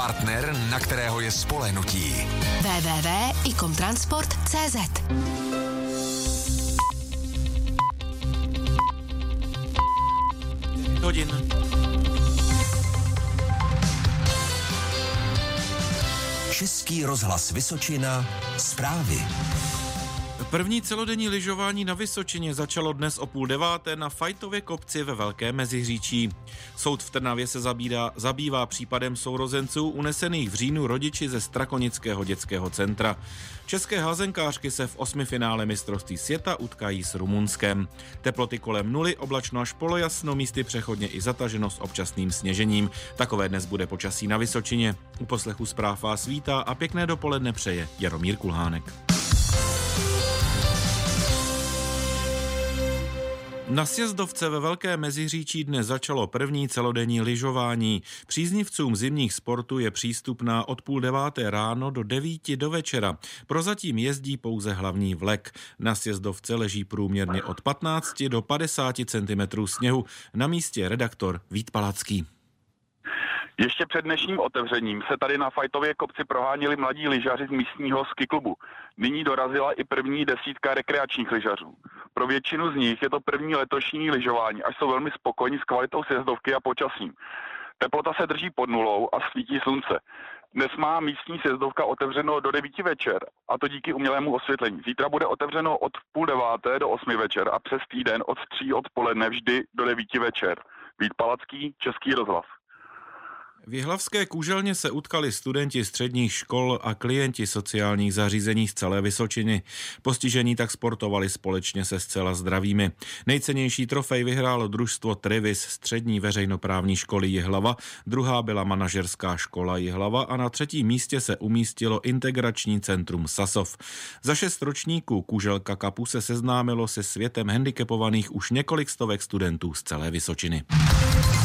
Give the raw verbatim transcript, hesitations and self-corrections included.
Partner, na kterého je spolehnutí. w w w tečka ikomtransport tečka cé zet. Hodin. Český rozhlas Vysočina. Zprávy. První celodenní lyžování na Vysočině začalo dnes o půl deváté na Fajtově kopci ve Velkém Meziříčí. Soud v Trnavě se zabídá, zabývá případem sourozenců unesených v říjnu rodiči ze Strakonického dětského centra. České házenkářky se v osmifinále mistrovství světa utkají s Rumunskem. Teploty kolem nuly, oblačno až polojasno, místy přechodně i zataženo s občasným sněžením. Takové dnes bude počasí na Vysočině. U poslechu zpráv vás vítá a pěkné dopoledne přeje Jaromír Kulhánek. Na sjezdovce ve Velkém Meziříčí dnes začalo první celodenní lyžování. Příznivcům zimních sportů je přístupná od půl deváté ráno do devíti do večera. Prozatím jezdí pouze hlavní vlek. Na sjezdovce leží průměrně od patnácti do padesáti centimetrů sněhu. Na místě redaktor Vít Palacký. Ještě před dnešním otevřením se tady na Fajtově kopci proháněli mladí lyžaři z místního skiklubu. Nyní dorazila i první desítka rekreačních lyžařů. Pro většinu z nich je to první letošní lyžování, až jsou velmi spokojení s kvalitou sjezdovky a počasím. Teplota se drží pod nulou a svítí slunce. Dnes má místní sjezdovka otevřeno do devíti večer, a to díky umělému osvětlení. Zítra bude otevřeno od půl deváté do osmi večer a přes týden od tří odpoledne vždy do devíti večer. Vít Palacký, Český rozhlas. V Jihlavské Kůželně se utkali studenti středních škol a klienti sociálních zařízení z celé Vysočiny. Postižení tak sportovali společně se zcela zdravými. Nejcennější trofej vyhrálo družstvo Trevis střední veřejnoprávní školy Jihlava, druhá byla manažerská škola Jihlava a na třetím místě se umístilo integrační centrum Sasov. Za šest ročníků Kůželka Cupu se seznámilo se světem handicapovaných už několik stovek studentů z celé Vysočiny.